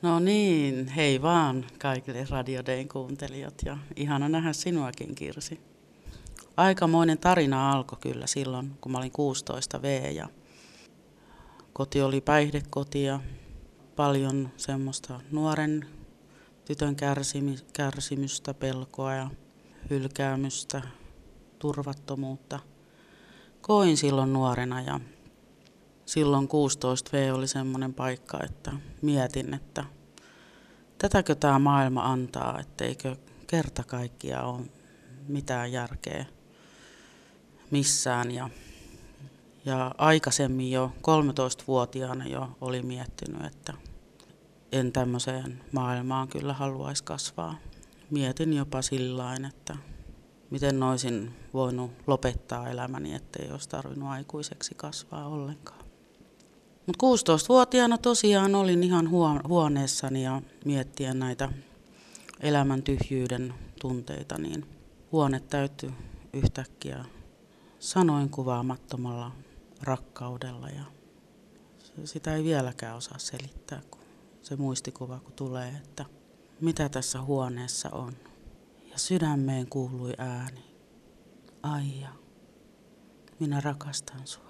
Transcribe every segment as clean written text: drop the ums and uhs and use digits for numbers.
No niin, hei vaan kaikille Radio Dayn kuuntelijat ja ihana nähdä sinuakin, Kirsi. Aikamoinen tarina alkoi kyllä silloin, kun mä olin 16 V ja koti oli päihdekoti ja paljon semmoista nuoren tytön kärsimystä, pelkoa ja hylkäämystä, turvattomuutta. Koin silloin nuorena ja silloin 16 V oli semmoinen paikka, että mietin, että tätäkö tämä maailma antaa, etteikö kerta kaikkiaan ole mitään järkeä missään. Ja aikaisemmin jo 13-vuotiaana jo oli miettinyt, että en tämmöiseen maailmaan kyllä haluaisi kasvaa. Mietin jopa sillain, että miten olisin voinut lopettaa elämäni, ettei olisi tarvinnut aikuiseksi kasvaa ollenkaan. Mutta 16-vuotiaana tosiaan olin ihan huoneessani ja miettien näitä elämän tyhjyyden tunteita, niin huone täyttyi yhtäkkiä sanoin kuvaamattomalla rakkaudella ja sitä ei vieläkään osaa selittää, kun se muistikuva kun tulee, että mitä tässä huoneessa on. Ja sydämeen kuului ääni, Aija, minä rakastan sua.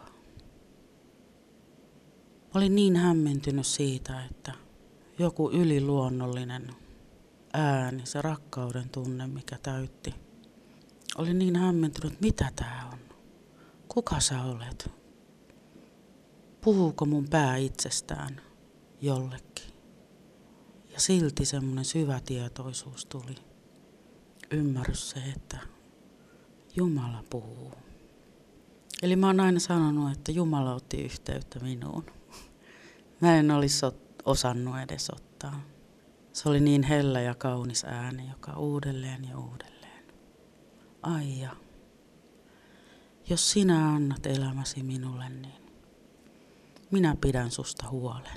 Olin niin hämmentynyt siitä, että joku yliluonnollinen ääni, se rakkauden tunne, mikä täytti. Olin niin hämmentynyt, mitä tää on? Kuka sä olet? Puhuuko mun pää itsestään jollekin? Ja silti semmoinen syvä tietoisuus tuli. Ymmärrys se, että Jumala puhuu. Eli mä oon aina sanonut, että Jumala otti yhteyttä minuun. Mä en olisi osannut edes ottaa. Se oli niin hellä ja kaunis ääni, joka uudelleen ja uudelleen. Aija, jos sinä annat elämäsi minulle, niin minä pidän susta huolen.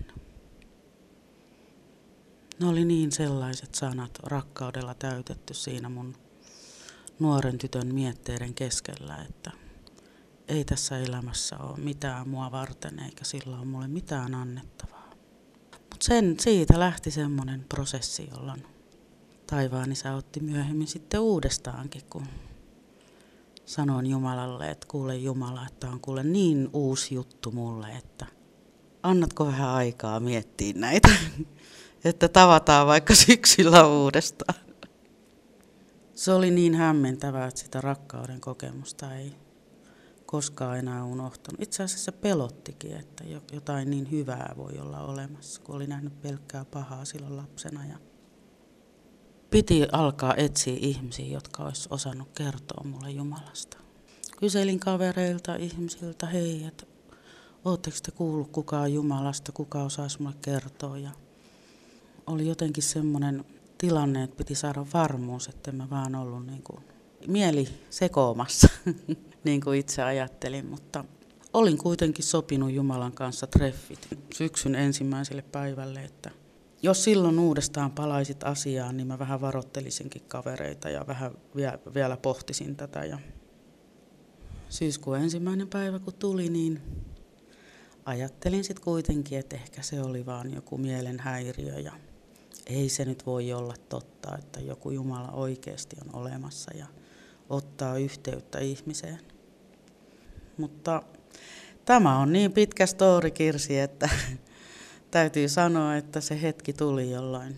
Ne oli niin sellaiset sanat rakkaudella täytetty siinä mun nuoren tytön mietteiden keskellä, että ei tässä elämässä ole mitään mua varten eikä sillä ole mulle mitään annettavaa. Mutta siitä lähti semmoinen prosessi, jolloin taivaan isä otti myöhemmin sitten uudestaankin, kun sanoin Jumalalle, että kuule Jumala, että on kuule niin uusi juttu mulle, että annatko vähän aikaa miettiä näitä, että tavataan vaikka syksyllä uudestaan. Se oli niin hämmentävää, että sitä rakkauden kokemusta ei koskaan enää unohtanut. Itse asiassa se pelottikin, että jotain niin hyvää voi olla olemassa, kun oli nähnyt pelkkää pahaa silloin lapsena. Ja piti alkaa etsiä ihmisiä, jotka olisi osannut kertoa mulle Jumalasta. Kyselin kavereilta, ihmisiltä, hei, että ootteko te kuullut kukaan Jumalasta, kuka osaisi mulle kertoa. Ja oli jotenkin semmoinen tilanne, että piti saada varmuus, että mä vaan ollut niin kuin mieli sekoamassa, niin kuin itse ajattelin, mutta olin kuitenkin sopinut Jumalan kanssa treffit syksyn ensimmäiselle päivälle, että jos silloin uudestaan palaisit asiaan, niin mä vähän varoittelisinkin kavereita ja vähän vielä pohtisin tätä. Ja syyskuun ensimmäinen päivä kun tuli, niin ajattelin sitten kuitenkin, että ehkä se oli vaan joku mielenhäiriö ja ei se nyt voi olla totta, että joku Jumala oikeasti on olemassa ja ottaa yhteyttä ihmiseen. Mutta tämä on niin pitkä story, Kirsi, että täytyy sanoa, että se hetki tuli, jolloin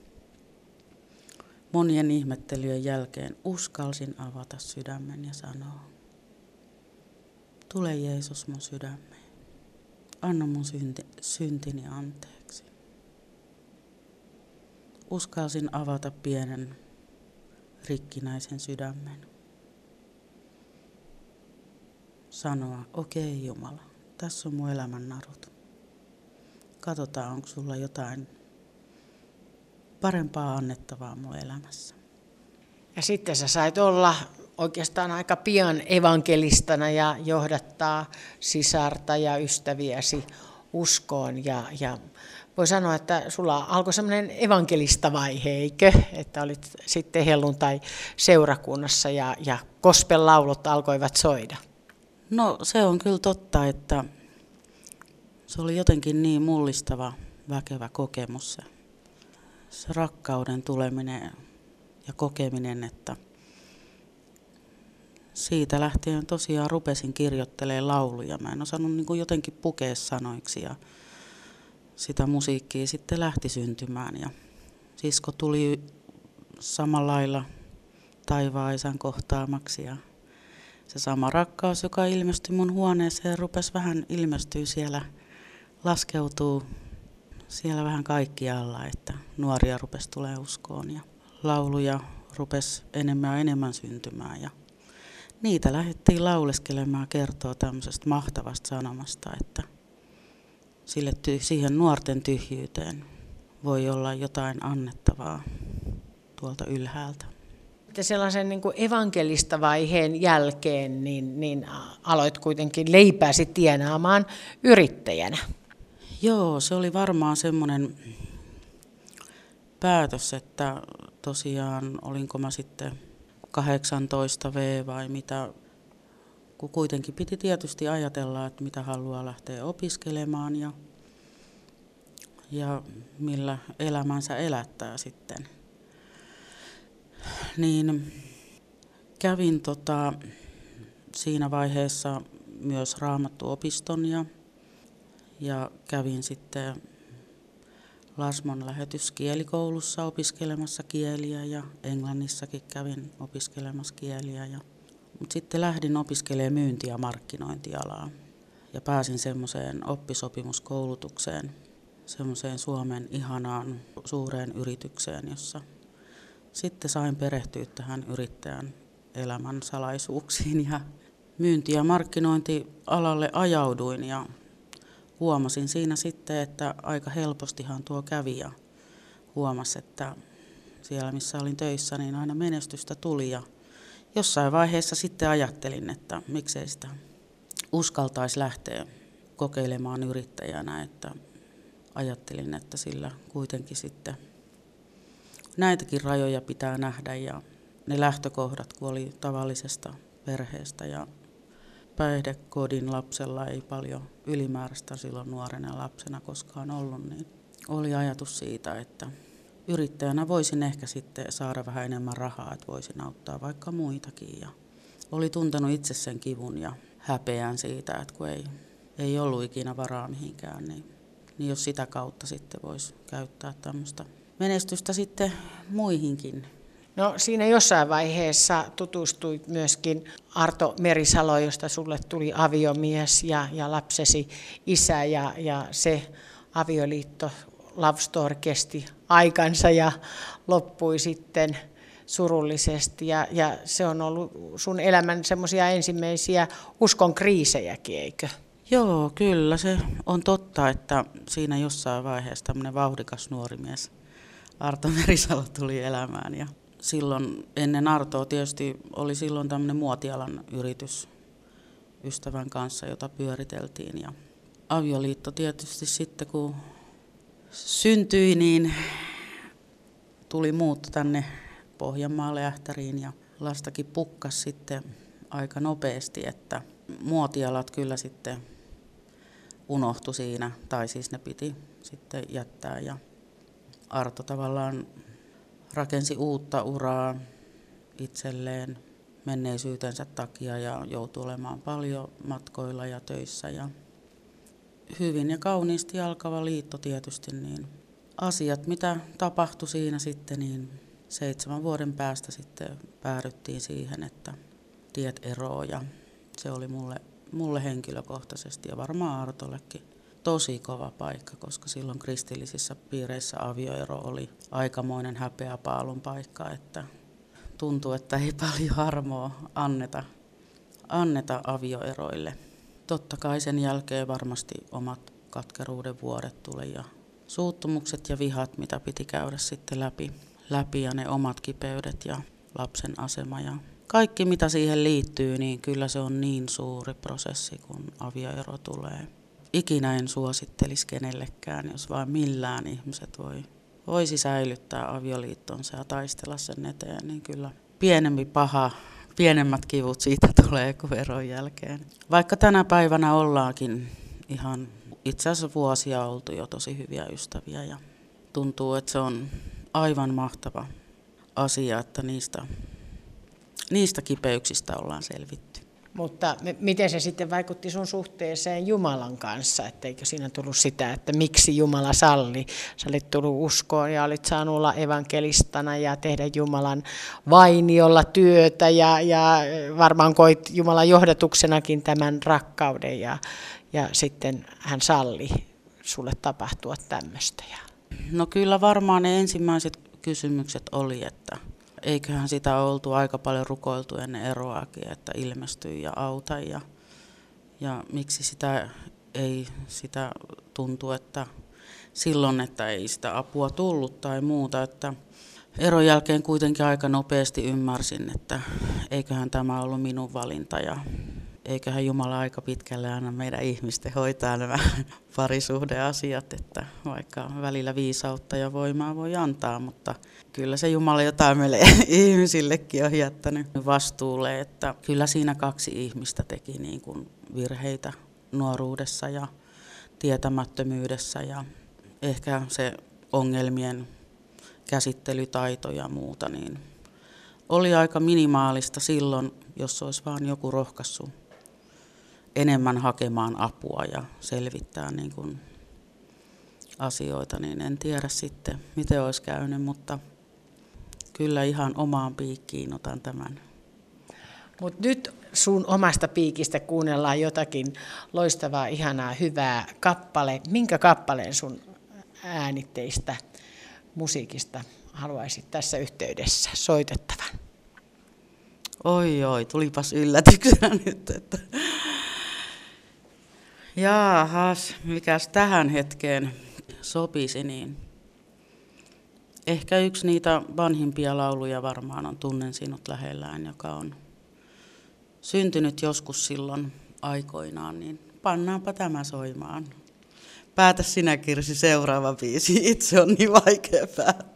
monien ihmettelyjen jälkeen uskalsin avata sydämen ja sanoa, tule Jeesus mun sydämeen, anna mun syntini anteeksi. Uskalsin avata pienen rikkinäisen sydämen. Sanoa, okei Jumala, tässä on mun elämän narut. Katsotaan, onko sulla jotain parempaa annettavaa mun elämässä. Ja sitten sä sait olla oikeastaan aika pian evankelistana ja johdattaa sisarta ja ystäviäsi uskoon. Ja voi sanoa, että sulla alkoi semmoinen evankelista-vaihe, eikö? Että olit sitten helluntai-seurakunnassa ja gospel-laulot alkoivat soida. No se on kyllä totta, että se oli jotenkin niin mullistava, väkevä kokemus se se rakkauden tuleminen ja kokeminen, että siitä lähtien tosiaan rupesin kirjoittelemaan lauluja. Mä en osannut niin kuin jotenkin pukea sanoiksi ja sitä musiikkia sitten lähti syntymään. Ja sisko tuli samalla lailla taivaan isän kohtaamaksi ja se sama rakkaus, joka ilmestyi mun huoneeseen, rupesi vähän ilmestyä siellä, laskeutuu siellä vähän kaikkialla, että nuoria rupesi tulemaan uskoon ja lauluja rupesi enemmän ja enemmän syntymään. Ja niitä lähdettiin lauleskelemaan ja kertoa tämmöisestä mahtavasta sanomasta, että siihen nuorten tyhjyyteen voi olla jotain annettavaa tuolta ylhäältä. Sellaisen niin kuin evankelistavaiheen jälkeen niin aloit kuitenkin leipääsi tienaamaan yrittäjänä. Joo, se oli varmaan semmoinen päätös, että tosiaan olinko mä sitten 18 vai mitä, kun kuitenkin piti tietysti ajatella, että mitä haluaa lähteä opiskelemaan ja millä elämänsä elättää sitten. Niin kävin siinä vaiheessa myös Raamattuopiston ja kävin sitten Lasmon lähetyskielikoulussa opiskelemassa kieliä ja Englannissakin kävin opiskelemassa kieliä. Mutta sitten lähdin opiskelemaan myynti- ja markkinointialaa ja pääsin semmoiseen oppisopimuskoulutukseen, semmoiseen Suomen ihanaan suureen yritykseen, jossa sitten sain perehtyä tähän yrittäjän elämän salaisuuksiin ja myynti- ja markkinointialalle ajauduin ja huomasin siinä sitten, että aika helpostihan tuo kävi ja huomasin, että siellä missä olin töissä niin aina menestystä tuli ja jossain vaiheessa sitten ajattelin, että miksei sitä uskaltaisi lähteä kokeilemaan yrittäjänä, että ajattelin, että sillä kuitenkin sitten näitäkin rajoja pitää nähdä ja ne lähtökohdat, kun oli tavallisesta perheestä ja päihdekodin lapsella ei paljon ylimääräistä silloin nuorena lapsena koskaan ollut, niin oli ajatus siitä, että yrittäjänä voisin ehkä sitten saada vähän enemmän rahaa, että voisin auttaa vaikka muitakin. Ja oli tuntenut itse sen kivun ja häpeän siitä, että kun ei ollut ikinä varaa mihinkään, niin jos sitä kautta sitten voisi käyttää tämmöistä menestystä sitten muihinkin. No siinä jossain vaiheessa tutustuit myöskin Arto Merisalo, josta sulle tuli aviomies ja lapsesi isä ja se avioliitto Love Story kesti aikansa ja loppui sitten surullisesti ja se on ollut sun elämän semmoisia ensimmäisiä uskon kriisejäkin, eikö? Joo, kyllä se on totta, että siinä jossain vaiheessa tämmöinen vauhdikas nuori mies Arto Merisalo tuli elämään ja silloin ennen Artoa tietysti oli silloin tämmöinen muotialan yritys ystävän kanssa, jota pyöriteltiin. Ja avioliitto tietysti sitten kun syntyi, niin tuli muutto tänne Pohjanmaalle Ähtäriin ja lastakin pukkas sitten aika nopeasti, että muotialat kyllä sitten unohtui siinä, tai siis ne piti sitten jättää ja Arto tavallaan rakensi uutta uraa itselleen menneisyytensä takia ja joutui olemaan paljon matkoilla ja töissä. Ja hyvin ja kauniisti alkava liitto tietysti, niin asiat mitä tapahtui siinä sitten, niin 7 vuoden päästä sitten päädyttiin siihen, että tiet eroo ja se oli mulle henkilökohtaisesti ja varmaan Artollekin tosi kova paikka, koska silloin kristillisissä piireissä avioero oli aikamoinen häpeäpaalun paikka, että tuntui, että ei paljon armoa anneta avioeroille. Totta kai sen jälkeen varmasti omat katkeruuden vuodet tuli ja suuttumukset ja vihat, mitä piti käydä sitten läpi ja ne omat kipeydet ja lapsen asema ja kaikki mitä siihen liittyy, niin kyllä se on niin suuri prosessi, kun avioero tulee. Ikinä en suosittelisi kenellekään, jos vain millään ihmiset voisi säilyttää avioliittonsa ja taistella sen eteen, niin kyllä pienemmät kivut siitä tulee kuin eron jälkeen. Vaikka tänä päivänä ollaankin ihan itse asiassa vuosia oltu jo tosi hyviä ystäviä ja tuntuu, että se on aivan mahtava asia, että niistä kipeyksistä ollaan selvitty. Mutta miten se sitten vaikutti sun suhteeseen Jumalan kanssa? Etteikö siinä tullut sitä, että miksi Jumala salli? Sä olit tullut uskoon ja olit saanut olla evankelistana ja tehdä Jumalan vainiolla työtä ja varmaan koit Jumalan johdatuksenakin tämän rakkauden ja sitten hän salli sulle tapahtua tämmöistä. No kyllä varmaan ne ensimmäiset kysymykset oli, että eiköhän sitä oltu aika paljon rukoiltu ennen eroakin, että ilmestyy ja auta ja miksi sitä tuntuu, että silloin, että ei sitä apua tullut tai muuta, että eron jälkeen kuitenkin aika nopeasti ymmärsin, että eiköhän tämä ollut minun valinta ja eiköhän Jumala aika pitkälle aina meidän ihmisten hoitaa nämä parisuhdeasiat, että vaikka välillä viisautta ja voimaa voi antaa, mutta kyllä se Jumala jotain meille ihmisillekin on jättänyt vastuulle, että kyllä siinä 2 ihmistä teki niin kuin virheitä nuoruudessa ja tietämättömyydessä ja ehkä se ongelmien käsittelytaito ja muuta, niin oli aika minimaalista silloin, jos olisi vaan joku rohkaissut enemmän hakemaan apua ja selvittää niin kuin asioita, niin en tiedä sitten, miten olisi käynyt, mutta kyllä ihan omaan piikkiin otan tämän. Mutta nyt sun omasta piikistä kuunnellaan jotakin loistavaa, ihanaa, hyvää kappale. Minkä kappaleen sun äänitteistä musiikista haluaisit tässä yhteydessä soitettavan? Oi, tulipas yllätyksenä nyt, että jaahas, mikäs tähän hetkeen sopisi, niin ehkä yksi niitä vanhimpia lauluja varmaan on Tunnen sinut lähellään, joka on syntynyt joskus silloin aikoinaan, niin pannaanpa tämä soimaan. Päätä sinä, Kirsi, seuraava biisi. Itse on niin vaikea päättää.